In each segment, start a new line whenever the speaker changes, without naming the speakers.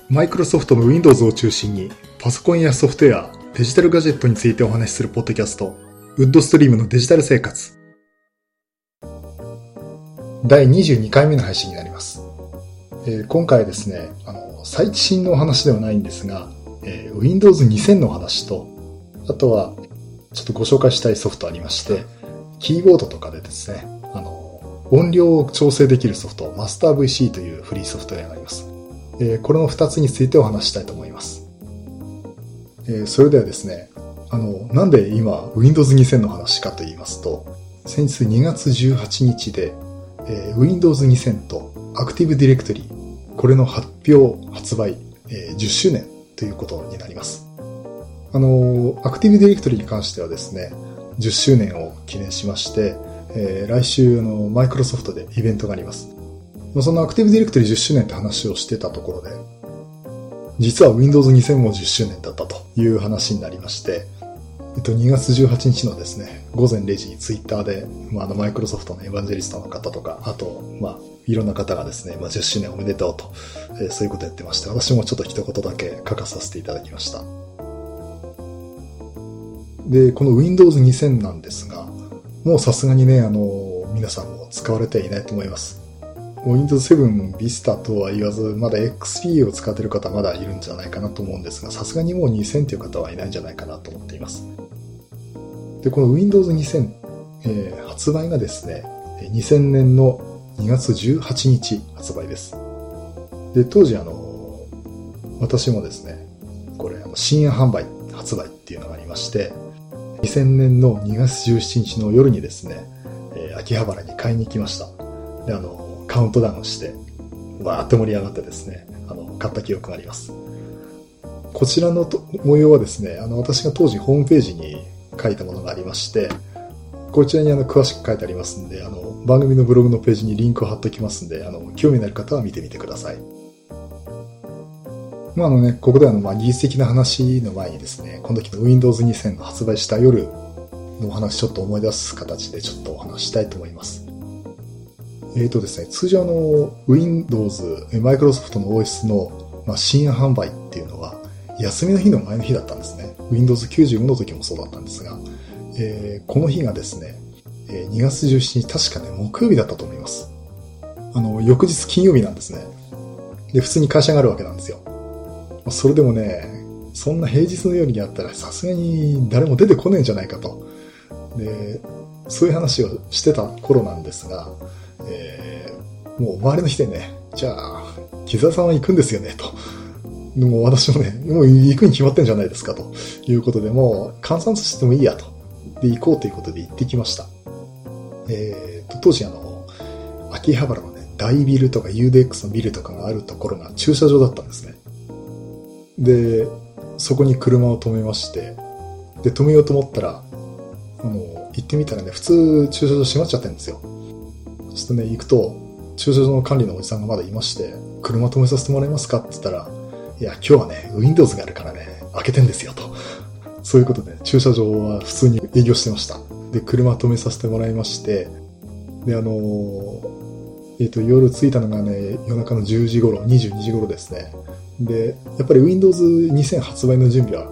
マイクロソフトの Windows を中心にパソコンやソフトウェア、デジタルガジェットについてお話しするポッドキャスト、ウッドストリームのデジタル生活。第22回目の配信になります。今回はですね、最新のお話ではないんですが、Windows 2000のお話と、あとはちょっとご紹介したいソフトありまして、キーボードとかでですね、音量を調整できるソフト、マスター VC というフリーソフトウェアがあります。これの2つについてお話したいと思います。それではですね、なんで今 Windows 2000の話かと言いますと、先日2月18日で、Windows 2000と Active Directory、これの発売、10周年ということになります。Active Directory に関してはですね、10周年を記念しまして、来週マイクロソフトでイベントがあります。その Active Directory 10周年って話をしてたところで、実は Windows 2000も10周年だったという話になりまして、2月18日のですね、午前0時にツイッターで、マイクロソフトのエヴァンジェリストの方とか、あと、いろんな方がですね、10周年おめでとうと、そういうことやってまして、私もちょっと一言だけ書かさせていただきました。で、この Windows 2000なんですが、もうさすがにね、皆さんも使われてはいないと思います。Windows 7 Vista とは言わず、まだ XP を使っている方まだいるんじゃないかなと思うんですが、さすがにもう2000という方はいないんじゃないかなと思っています。で、この Windows 2000、発売がですね、2000年の2月18日発売です。で、当時私もですね、これ深夜販売、発売っていうのがありまして、2000年の2月17日の夜にですね、秋葉原に買いに行きました。で、カウントダウンして、わーって盛り上がってですね、買った記憶があります。こちらの模様はですね、私が当時ホームページに書いたものがありまして、こちらに詳しく書いてありますんで、番組のブログのページにリンクを貼っておきますんで、興味のある方は見てみてください。ここで技術的な話の前にですね、この時の Windows 2000の発売した夜のお話ちょっと思い出す形でちょっとお話したいと思います。ですね、通常Windows、マイクロソフトの OS の、深夜販売っていうのは、休みの日の前の日だったんですね。Windows 95の時もそうだったんですが、この日がですね、2月17日、確かね、木曜日だったと思います。翌日金曜日なんですね。で、普通に会社があるわけなんですよ。それでもね、そんな平日の夜にやったらさすがに誰も出てこねえんじゃないかと。で、そういう話をしてた頃なんですが、もう周りの人でね、じゃあ、木澤さんは行くんですよね、と。でも私もね、もう行くに決まってんじゃないですか、ということで、もう換算させてもいいや、と。で、行こうということで行ってきました。当時秋葉原のね、大ビルとか UDX のビルとかがあるところが駐車場だったんですね。で、そこに車を止めまして、で、止めようと思ったら、行ってみたらね、普通駐車場閉まっちゃってるんですよ。そしてね、行くと、駐車場の管理のおじさんがまだいまして、車止めさせてもらえますかって言ったら、いや、今日はね、Windows があるからね、開けてんですよ、と。そういうことで、駐車場は普通に営業してました。で、車止めさせてもらいまして、で、夜着いたのがね、夜中の10時頃、22時頃ですね。で、やっぱり Windows 2000発売の準備は、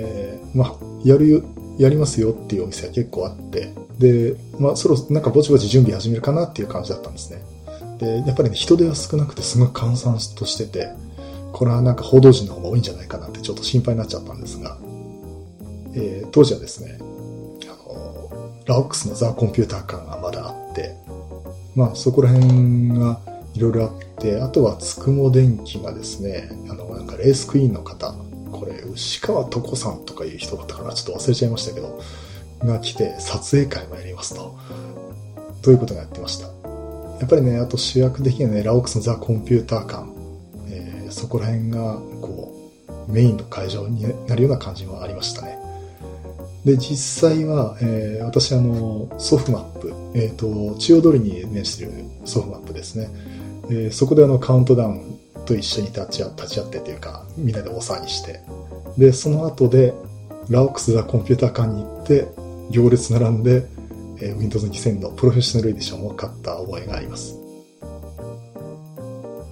やりますよっていうお店は結構あって、で、なんかぼちぼち準備始めるかなっていう感じだったんですね。で、やっぱりね、人手が少なくてすごく閑散としてて、これはなんか報道陣の方が多いんじゃないかなってちょっと心配になっちゃったんですが、当時はですね、ラオックスのザ・コンピューター館がまだあって、そこら辺がいろいろあって、あとはつくも電機がですね、なんかレースクイーンの方、これ、牛川床さんとかいう人だったかな、ちょっと忘れちゃいましたけど、が来て撮影会もやりますということがやってました。やっぱりね、あと主役的にはね、ラオックスのザ・コンピューター館、そこら辺が、メインの会場になるような感じもありましたね。で、実際は、私ソフマップ、中央通りに面しているソフマップですね。そこでカウントダウンと一緒に立ち会ってというか、みんなで大騒ぎして、で、その後で、ラオックス・ザ・コンピューター館に行って、行列並んで、Windows 2000のプロフェッショナルエディションを買った覚えがあります。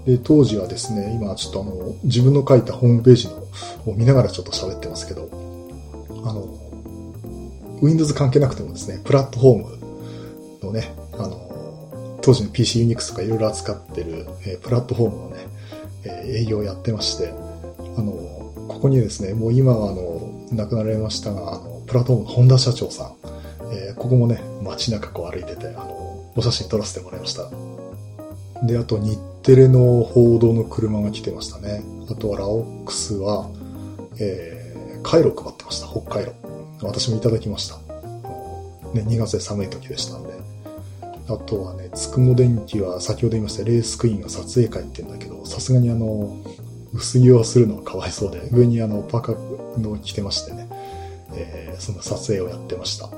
で、当時はですね、今ちょっと自分の書いたホームページを見ながらちょっと喋ってますけど、Windows 関係なくてもですね、プラットフォームのね、当時の PC Unix とかいろいろ扱ってる、プラットフォームのね、営業をやってまして、ここにですね、もう今は亡くなられましたが、プラットフォームの本田社長さん、ここもね、街中こう歩いてて、お写真撮らせてもらいました。で、あと日テレの報道の車が来てましたね。あとはラオックスは、カイロ配ってました、北海道。私もいただきました。ね、2月で寒い時でしたんで。あとはね、つくも電機は先ほど言いましたレースクイーンが撮影会って言うんだけど、さすがに薄着をするのはかわいそうで、上にパーカーの着てましてね、その撮影をやってました。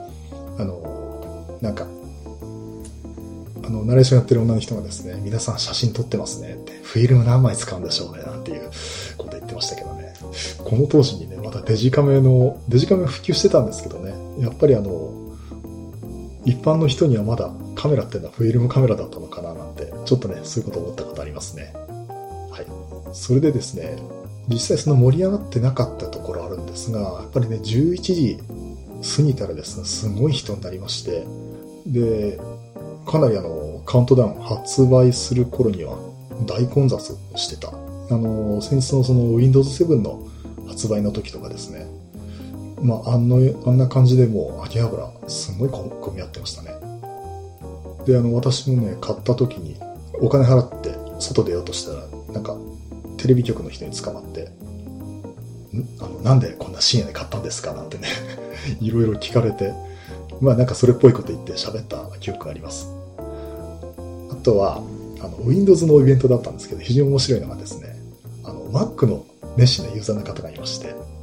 なんか、ナレーションやってる女の人がですね、皆さん写真撮ってますねって、フィルム何枚使うんでしょうね、なんていうこと言ってましたけどね。この当時にね、まだデジカメ普及してたんですけどね、やっぱり一般の人にはまだカメラっていうのはフィルムカメラだったのかななんて、ちょっとね、そういうこと思ったことありますね。はい。それでですね、実際その盛り上がってなかったところあるんですが、やっぱりね、11時過ぎたらですね、すごい人になりまして、で、かなりカウントダウン発売する頃には大混雑してた。先日のその Windows 7の発売の時とかですね、あんな感じでもう秋葉原すごい混み合ってましたね。で、私もね、買った時にお金払って外出ようとしたら、なんかテレビ局の人に捕まって、なんでこんな深夜で買ったんですかなんてね、いろいろ聞かれて、なんかそれっぽいこと言って喋った記憶があります。あとは、Windows のイベントだったんですけど、非常に面白いのがですね、Mac の熱心なユーザーの方がいまして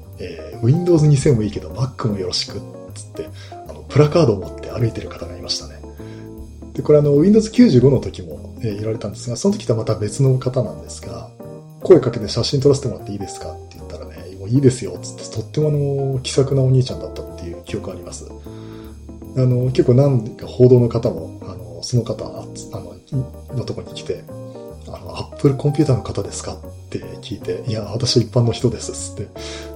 、Windows 2000もいいけど Mac もよろしくっつって、プラカードを持って歩いてる方がいましたね。で、これWindows 95の時も、いられたんですが、その時とはまた別の方なんですが、声かけて写真撮らせてもらっていいですかって言ったらね、もういいですよっつって、とっても気さくなお兄ちゃんだったっていう記憶があります。結構何か報道の方も、その方、のとこに来て、Apple コンピューターの方ですかって聞いて、いや、私は一般の人ですっつって、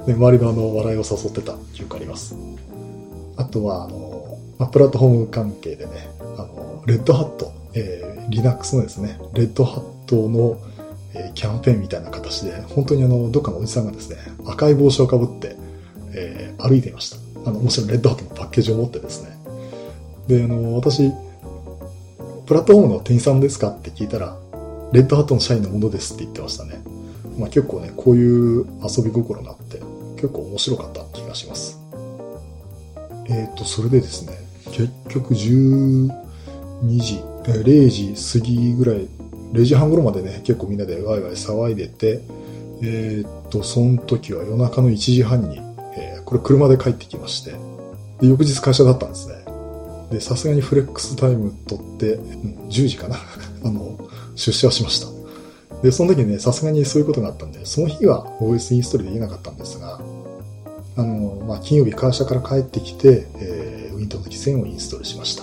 で、周りの笑いを誘ってた記憶あります。あとは、プラットフォーム関係でね、レッドハット、Linux のですね、レッドハットの、キャンペーンみたいな形で、本当にどっかのおじさんがですね、赤い帽子をかぶって、歩いていました。もちろんレッドハットのパッケージを持ってですね。で、私、プラットフォームの店員さんですかって聞いたら、レッドハットの社員のものですって言ってましたね。結構ね、こういう遊び心があって、結構面白かった気がします。それでですね、結局12時、0時過ぎぐらい、0時半頃までね、結構みんなでワイワイ騒いでて、その時は夜中の1時半に、これ車で帰ってきまして、で翌日会社だったんですね。で、さすがにフレックスタイム取って、10時かな出社しました。で、その時にね、さすがにそういうことがあったんで、その日は OS インストールできなかったんですが、金曜日会社から帰ってきて、Windows 2000をインストールしました。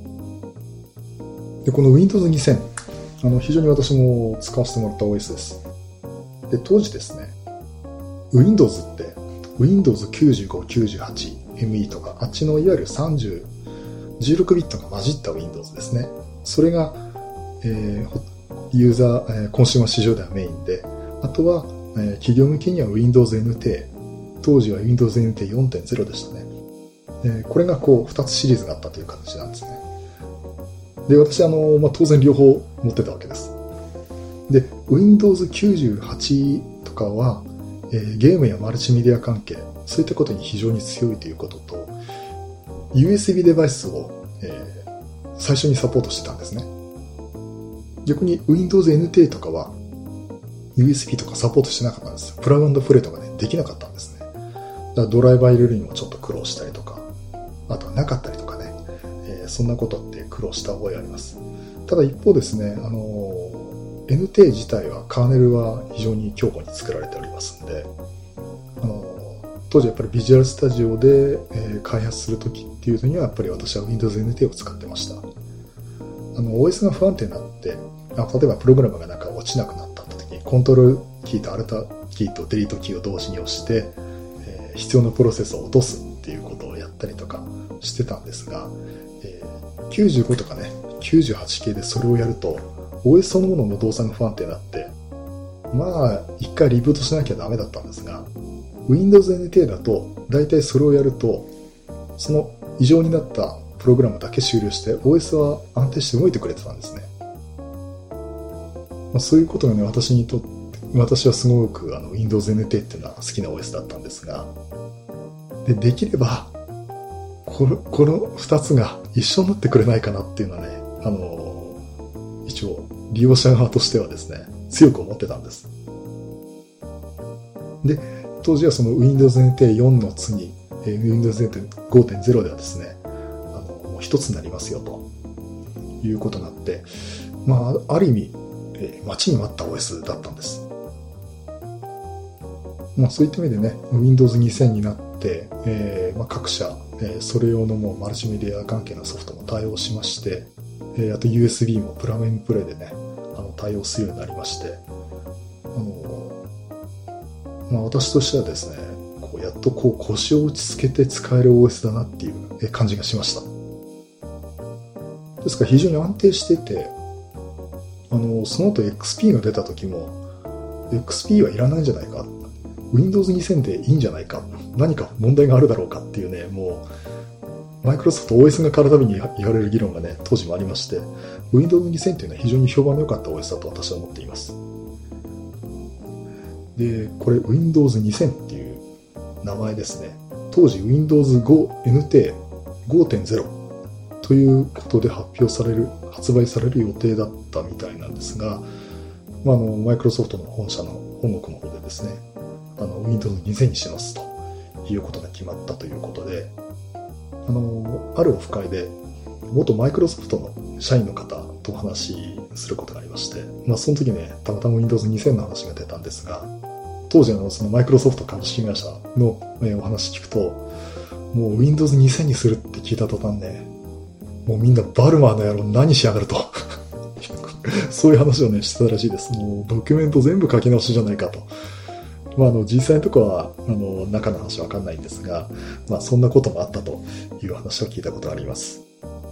で、この Windows 2000、非常に私も使わせてもらった OS です。で、当時ですね、Windows って、Windows 95、98、ME とか、あっちのいわゆる16ビットが混じった Windows ですね。それが、ユーザー、コンシューマー市場ではメインで、あとは、企業向けには Windows NT、当時は Windows NT 4.0 でしたね。これがこう、2つシリーズがあったという形なんですね。で、私、当然両方持ってたわけです。で、Windows 98とかは、ゲームやマルチメディア関係、そういったことに非常に強いということと、USB デバイスを、最初にサポートしてたんですね。逆に Windows NT とかは USB とかサポートしてなかったんです。プラグ&プレイとかね、できなかったんですね。だからドライバー入れるにもちょっと苦労したりとか、あとはなかったりとかね、そんなことって苦労した覚えあります。ただ一方ですね、NT 自体はカーネルは非常に強固に作られておりますんで、当時やっぱりビジュアルスタジオで、開発するときっていうのにはやっぱり私は Windows NT を使ってました。OS が不安定になって、 例えばプログラムがなんか落ちなくなった時に、コントロールキーとアルタキーとデリートキーを同時に押して、必要なプロセスを落とすっていうことをやったりとかしてたんですが、95とかね、98系でそれをやると、OS そのものの動作が不安定になって、一回リブートしなきゃダメだったんですが、Windows NT だと、だいたいそれをやると、その異常になったプログラムだけ終了して、OS は安定して動いてくれてたんですね。そういうことがね、私はすごくWindows NT っていうのは好きな OS だったんですが、できれば、この2つが一緒になってくれないかなっていうのはね、一応利用者側としてはですね、強く思ってたんです。で、当時はその Windows NT 4の次、Windows NT 5.0 ではですね、もう一つになりますよということになって、ある意味、待ちに待った OS だったんです。そういった意味でね、Windows 2000になって、各社、それ用のもうマルチメディア関係のソフトも対応しまして、あと USB もプラグインプレイでね、対応するようになりまして、私としてはですね、やっと腰を落ち着けて使える OS だなっていう感じがしました。ですから非常に安定していて、その後 XP が出た時も、XP はいらないんじゃないか、Windows 2000でいいんじゃないか、何か問題があるだろうかっていうね、もう、マイクロソフト OS が変わるたびに言われる議論がね、当時もありまして、Windows 2000というのは非常に評判の良かった OS だと私は思っています。で、これ Windows 2000っていう名前ですね。当時 Windows 5 NT 5.0 ということで発売される予定だったみたいなんですが、マイクロソフトの本社の本国の方でですね、Windows 2000にしますということが決まったということで、あるオフ会で元マイクロソフトの社員の方とお話しすることがありまして、その時ね、たまたま Windows 2000の話が出たんですが、当時そのマイクロソフト株式会社の、お話聞くと、もう Windows 2000にするって聞いた途端ね、もうみんなバルマーの野郎何しやがるとそういう話をねしてたらしいです。もうドキュメント全部書き直しじゃないかと。実際のところは中の話はわかんないんですが、そんなこともあったという話を聞いたことがあります。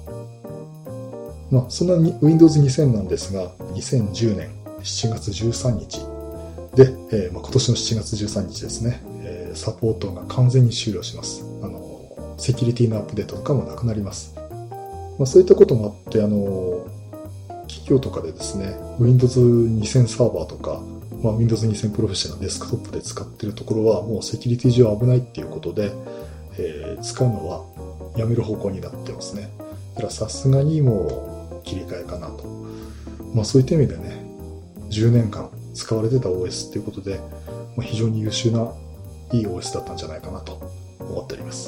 そんなに Windows 2000なんですが、2010年7月13日で、今年の7月13日ですね、サポートが完全に終了します。セキュリティのアップデートとかもなくなります。そういったこともあって、企業とかでですね、Windows 2000サーバーとか、Windows 2000プロフェッショナルデスクトップで使っているところはもうセキュリティ上危ないっていうことで、使うのはやめる方向になってますね。だからさすがにもう切り替えかなと。そういった意味でね、10年間使われてた OS っていうことで、非常に優秀ないい OS だったんじゃないかなと思っております。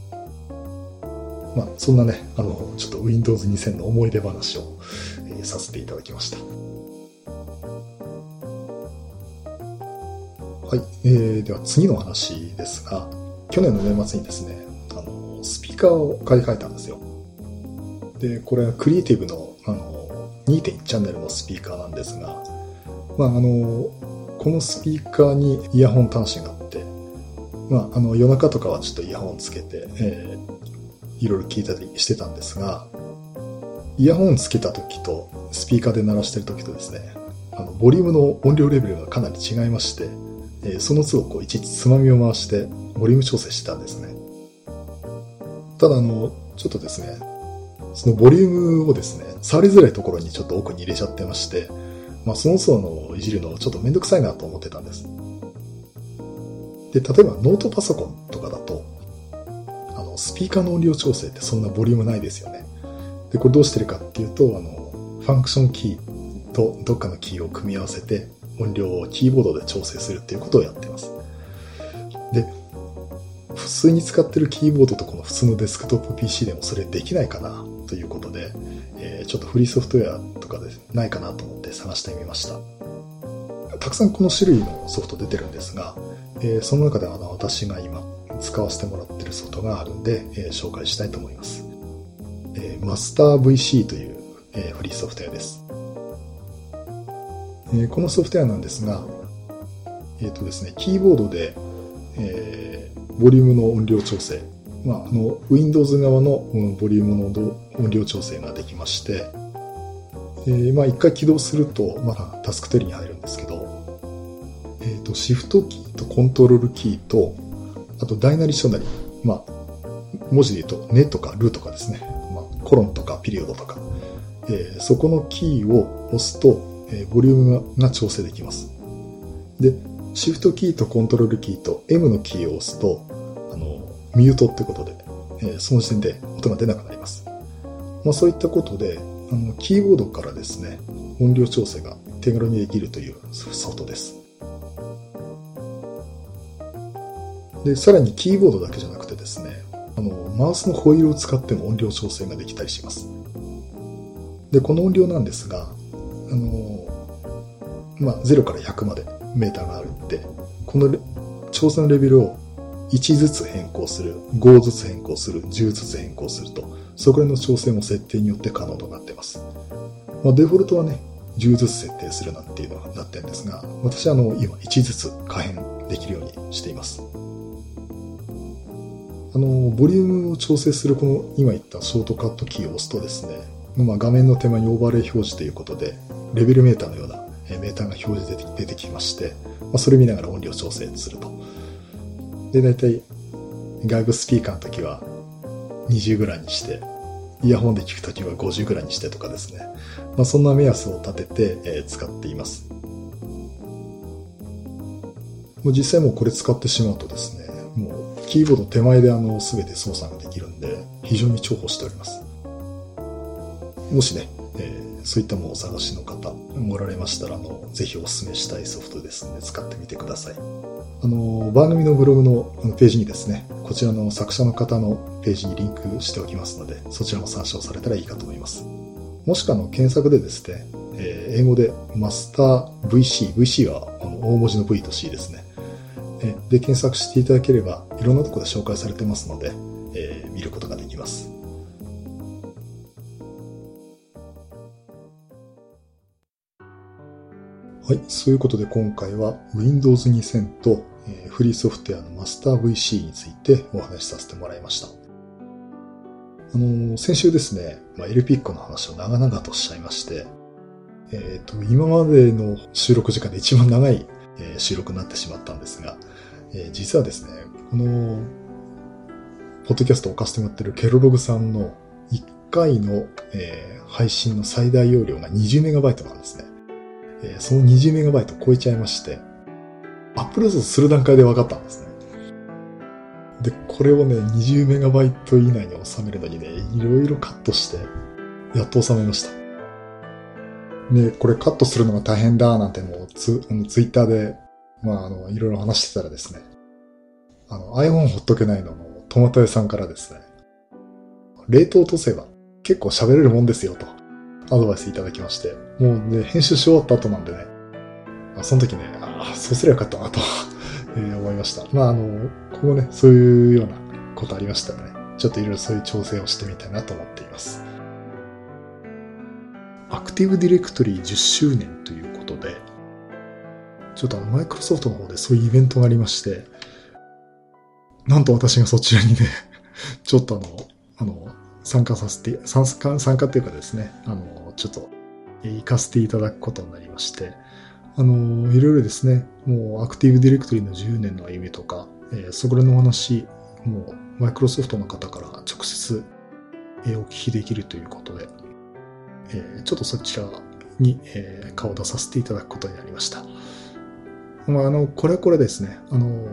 そんなね、ちょっと Windows 2000の思い出話を、させていただきました。はい、では次の話ですが、去年の年末にですね、スピーカーを買い替えたんですよ。で、これはクリエイティブの、2.1 チャンネルのスピーカーなんですが、このスピーカーにイヤホン端子があって、夜中とかはちょっとイヤホンつけて、いろいろ聞いたりしてたんですが、イヤホンつけた時とスピーカーで鳴らしてる時とですね、ボリュームの音量レベルがかなり違いまして、その都度いちいちつまみを回してボリューム調整してたんですね。ただちょっとですね、そのボリュームをですね、触りづらいところにちょっと奥に入れちゃってまして、その都度いじるのちょっとめんどくさいなと思ってたんです。で、例えばノートパソコンとかだと、スピーカーの音量調整ってそんなボリュームないですよね。で、これどうしてるかっていうと、ファンクションキーとどっかのキーを組み合わせて音量をキーボードで調整するっていうことをやっています。で、普通に使ってるキーボードとこの普通のデスクトップ PC でもそれできないかなということで、ちょっとフリーソフトウェアとかでないかなと思って探してみました。たくさんこの種類のソフト出てるんですが、その中で私が今使わせてもらってるソフトがあるんで、紹介したいと思います。マスター VC という、フリーソフトウェアです。 このソフトウェアなんですが、ですね、キーボードで、ボリュームの音量調整、Windows 側のボリュームの音量調整ができまして、一回起動すると、タスクテリに入るんですけど、シフトキーとコントロールキーと、あと大なり小なり、文字で言うと、ねとかるとかですね、コロンとかピリオドとか、そこのキーを押すと、ボリュームが調整できます。で、シフトキーとコントロールキーと M のキーを押すと、ミュートってことで、その時点で音が出なくなります。そういったことで、キーボードからですね、音量調整が手軽にできるというソフトです。で、さらにキーボードだけじゃなくてですね、マウスのホイールを使っても音量調整ができたりします。で、この音量なんですが、0から100までメーターがあるんで、この調整のレベルを1ずつ変更する、5ずつ変更する、10ずつ変更すると、そこら辺の調整も設定によって可能となっています。デフォルトはね、10ずつ設定するなんていうのがなってるんですが、私は今1ずつ可変できるようにしています。ボリュームを調整するこの今言ったショートカットキーを押すとですね、画面の手前にオーバーレイ表示ということで、レベルメーターのようなメーターが表示出てきまして、それ見ながら音量調整すると。で、だいたい外部スピーカーの時は20ぐらいにして、イヤホンで聞く時は50ぐらいにしてとかですね。そんな目安を立てて、使っています。実際もうこれ使ってしまうとですね、もうキーボード手前で全て操作ができるんで、非常に重宝しております。もしね、そういったものをお探しの方おられましたら、ぜひお勧めしたいソフトですので、使ってみてください。番組のブログのページにですね、こちらの作者の方のページにリンクしておきますので、そちらも参照されたらいいかと思います。もしくは検索でですね、英語でマスター VC は大文字の V と C ですね。で、検索していただければ、いろんなところで紹介されてますので、見ることができます。はい。そういうことで今回は Windows 2000とフリーソフトウェアの MasterVC についてお話しさせてもらいました。先週ですね、LPIC の話を長々としちゃいまして、今までの収録時間で一番長い収録になってしまったんですが、実はですね、このポッドキャストを置かせてもらっているケロログさんの1回の配信の最大容量が 20MB なんですね。その 20MB 超えちゃいまして、アップロードする段階で分かったんですね。で、これをね、20MB 以内に収めるのにね、いろいろカットして、やっと収めました。で、これカットするのが大変だなんてもうツイッターで、いろいろ話してたらですね、iPhone ほっとけないのトマト屋さんからですね、冷凍落とせば結構喋れるもんですよと。アドバイスいただきまして、もうね、編集し終わった後なんでね、その時ね、そうすればよかったなと思いました。今後ね、そういうようなことありましたらね、ちょっといろいろそういう調整をしてみたいなと思っています。アクティブディレクトリ10周年ということで、ちょっとマイクロソフトの方でそういうイベントがありまして、なんと私がそちらにね、ちょっと参加っていうかですね、ちょっと行かせていただくことになりまして、いろいろですね、もうアクティブディレクトリの10年の歩みとか、そこらのお話、もうマイクロソフトの方から直接、お聞きできるということで、ちょっとそちらに、顔を出させていただくことになりました。これこれですね、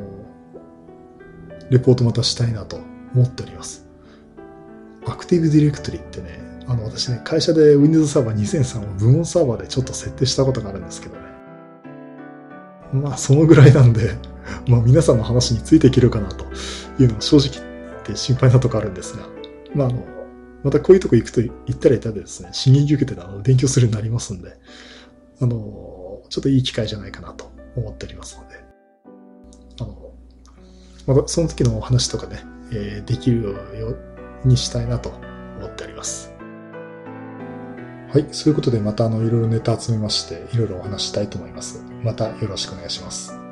レポートまたしたいなと思っております。アクティブディレクトリってね、私ね、会社で Windows サーバー2003を部門サーバーでちょっと設定したことがあるんですけどね。そのぐらいなんで、皆さんの話についていけるかなというのは正直言って心配なとこあるんですが、またこういうとこ行ったらですね、刺激受けて勉強するようになりますんで、ちょっといい機会じゃないかなと思っておりますので、またその時のお話とかね、できるようにしたいなと思っております。ははい。そういうことでまたいろいろネタ集めまして、いろいろお話したいと思います。またよろしくお願いします。